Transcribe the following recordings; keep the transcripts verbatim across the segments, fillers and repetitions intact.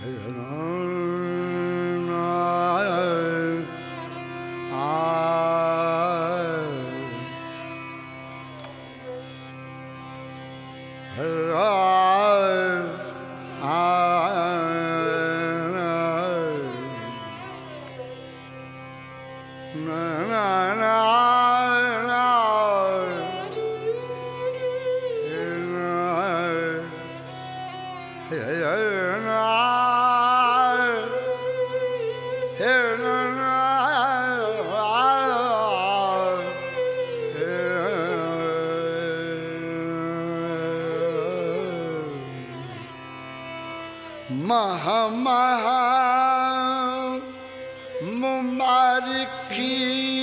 महा महा मुबारकी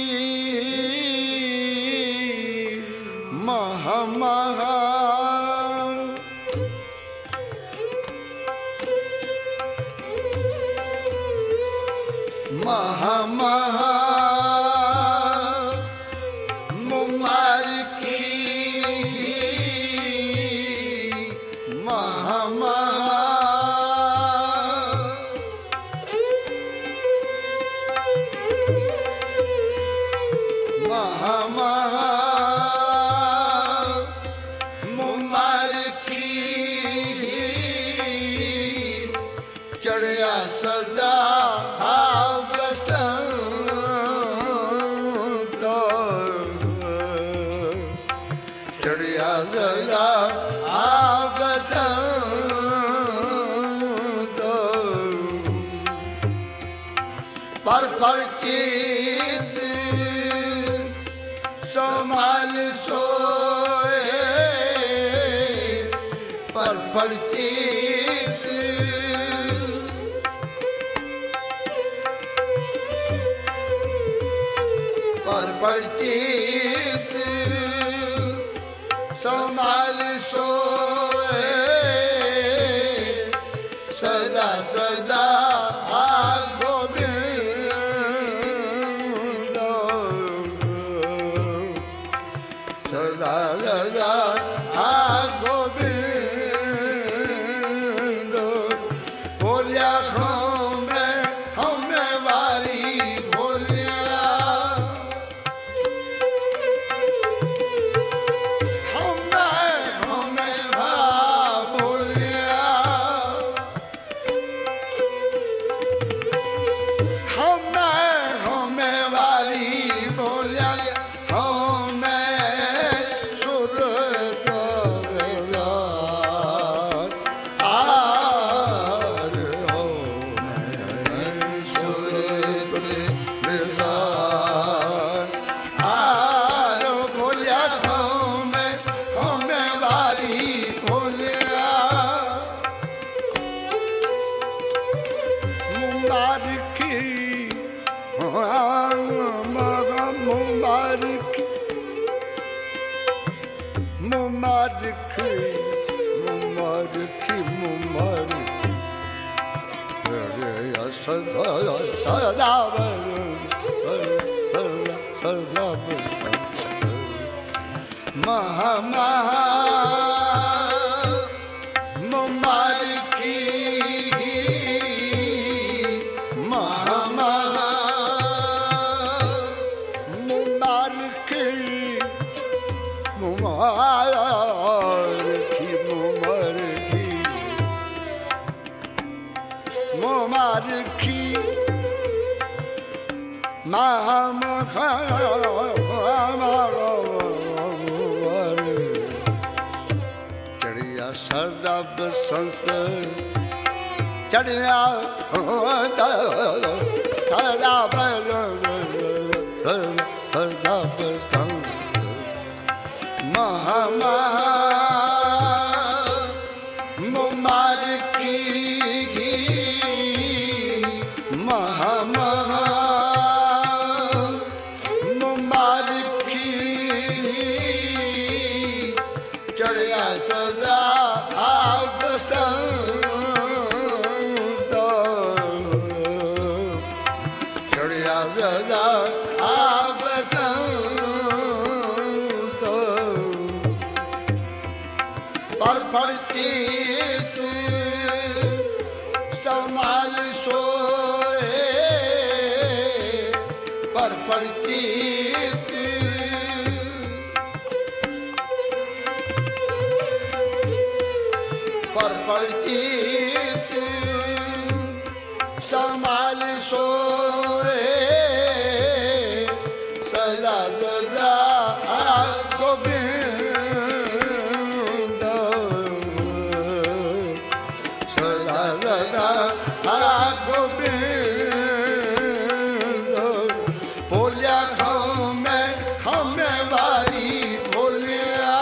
महा महा महा महा मुबारकी महा महा महा महा मुबारकी चढ़िया सदा बसंत चढ़िया सदा बसंत पर पर चित संभाल सोए पर पर चित पर पर चित संभाल सोए सदा सदा सदा सदा आ गोविंद बोलिया हमें हमें वाली बोलिया हमें हमें भा बोलिया हमें हमें वाली बोलिया हमें मुबारकी मुबारकी मुबारकी मुबारकी सदा सदा सदा महा महा मुबारकी महा महा मुबारकी मुबारकी मुबारकी मुबारकी महा महा चढ़िया सदा बसंत चढ़िया सदा सदा बसंत महा महा मुबारकी महा महा मुबारकी चढ़िया सदा बसंत चढ़िया सदा बसंत संभाल सोए पर पड़तीत पर पड़तीत संभाल सोए सदा सदा गोविंद सदा सदा गोविंद बोलिया हमें हमें वारी बोलिया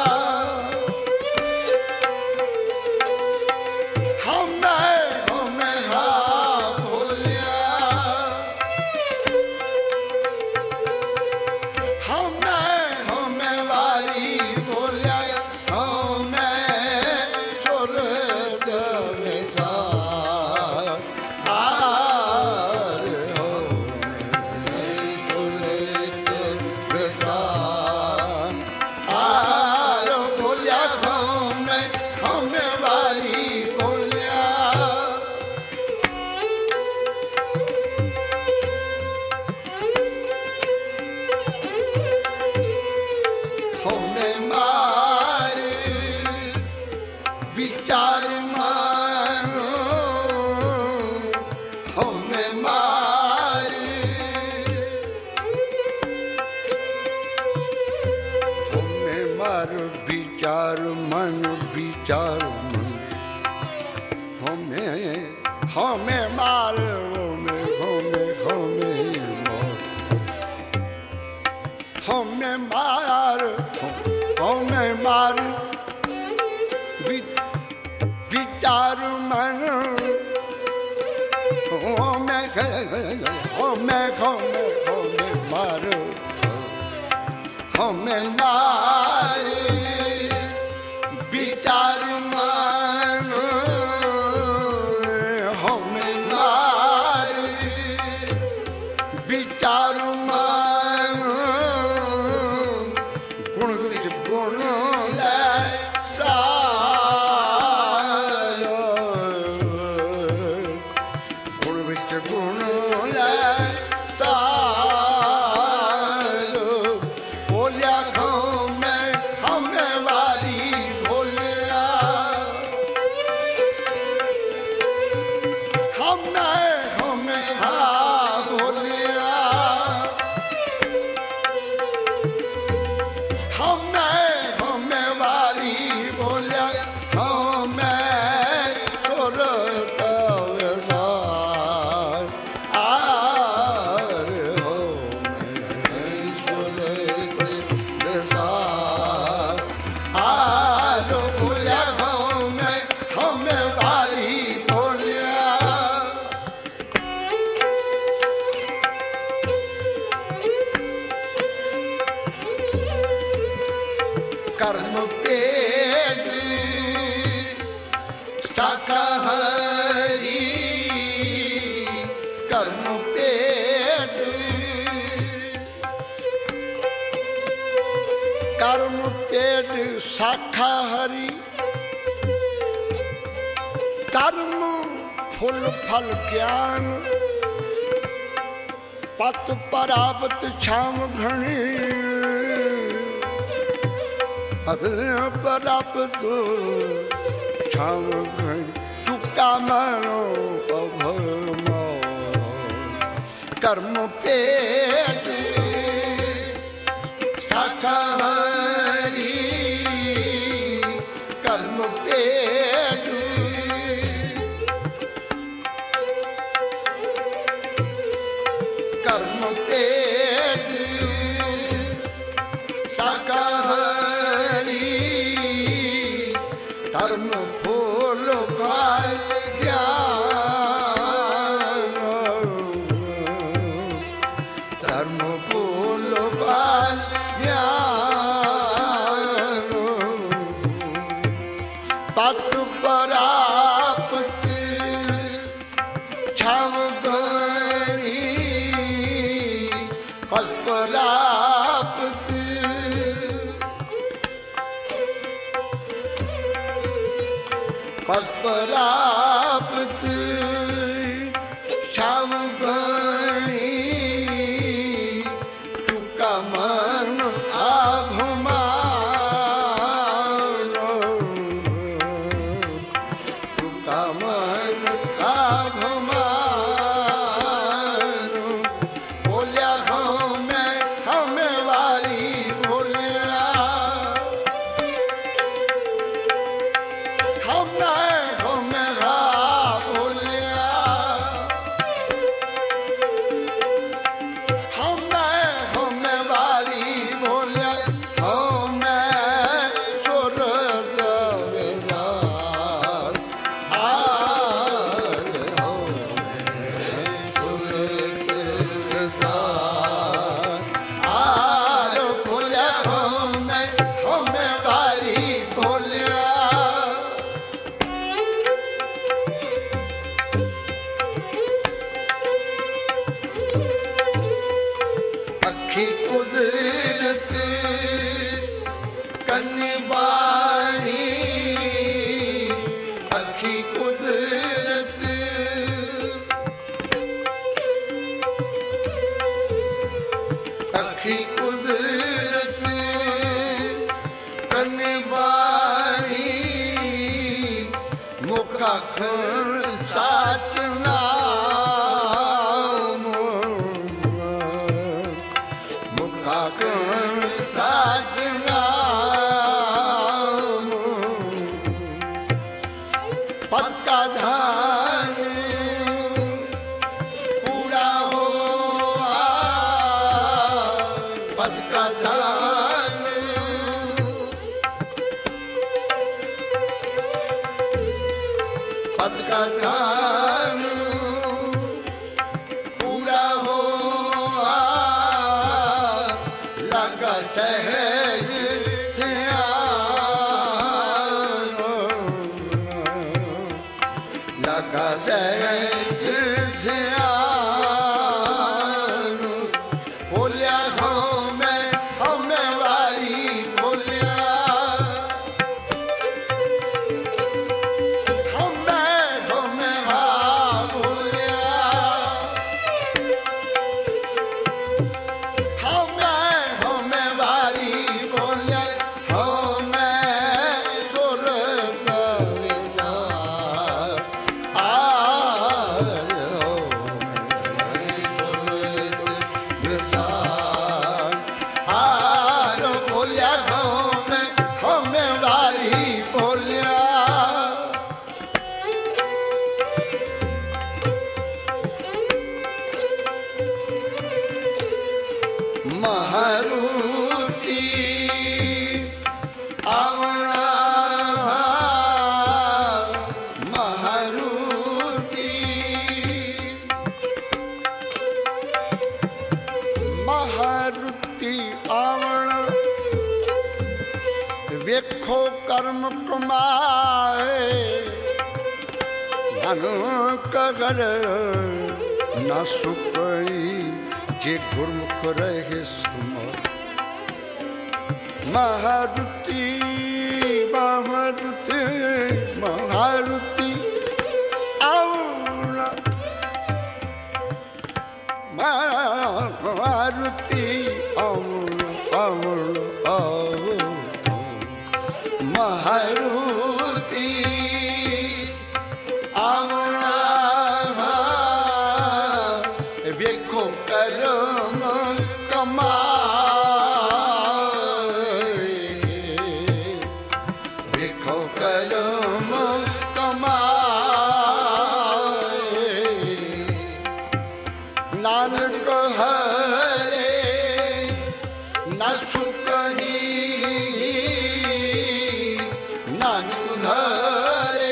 हमें हमें हा बोलिया हमें हमें वारी बोलिया हमें सुरत में सा आर हो सुरत में सा आर बोलिया हमें हमें वारी बोलिया हमें मार विचार मारो हमें मार हमें मार विचार मन विचार मन हमें हमें मार हमें हमें हमें मार हमें मार हमें मार वि- विचार मन हमें हमें हमें हमें मार हमें मार विचार मन हमें मार विचार मन गुण विच गुण ले सारो गुण विच गुण ले सारो बोलिया हमें हमें वारी बोलिया हमें हमें हा बोलिया हमें हमें वारी बोलिया हमें सुरत विसार आर हो सुरत विसार आर बोलिया हमें हमें वारी बोलिया कर्म पेट शाकाहारी कर्म पेट कर्म पेट शाकाहारी कर्म फुल फल ज्ञान पत परावत छाम घणी परापत छाम घणी चुका मानो अभमो कर्म पेट शाकाहारी कर्म पेट कर्म पेट शाकाहारी कर्म फूल फल ज्ञान सहज ध्यान लगा सहज ध्यान बोलिया हमें हमें वारी बोलिया हमें हमें हाँ बोलिया हमें हमें वारी बोलिया हमें स्वर्ग विसार आयो स्वर्ग विसार आरो बोलिया हमें हमें वारी बोलिया महारुति आवना महारुति महारुति आवना वेखो कर्म कमाए धन कगर न सुकई जे गुरमुख रहे सुमो महारुति महारुति महारुति आवना महारुति आवना आवना आवना महारुति आवना वेखो कर्म कमाए वेखो कर्म कमाए नानक हरे न सुकही नानक हरे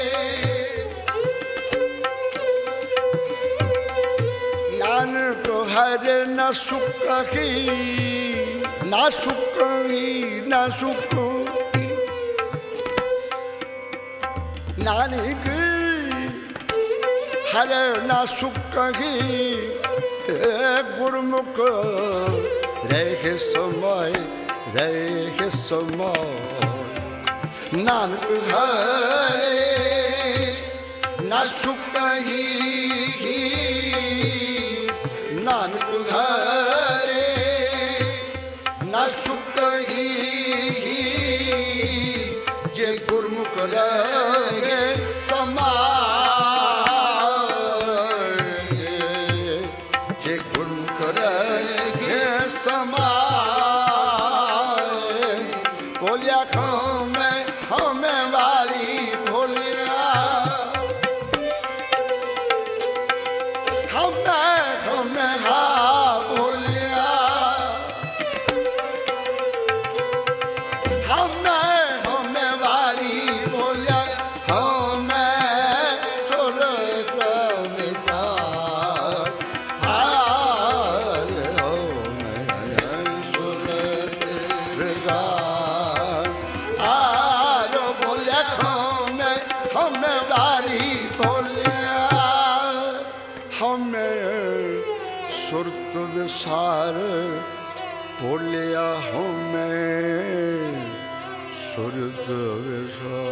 नानक हरे न सुकही न सुकही न सुकही नानक हरे न सुकही गुरमुख रहे समय रहे समय नानक हरे न सुकही नानक हरे न सुकही जे गुरमुख रहे समाय जे गुरमुख रहे समाय बोलिया हमें हमें वारी बोलिया हमें हमें हाँ बोलिया हमें हमें वारी बोलिया हमें स्वर्ग विसार हार हमें स्वर्ग विसार आरो बोलिया हमें हमें वारी बोलिया हमें सुरत विसार बोलिया हमें स्वर्ग विसार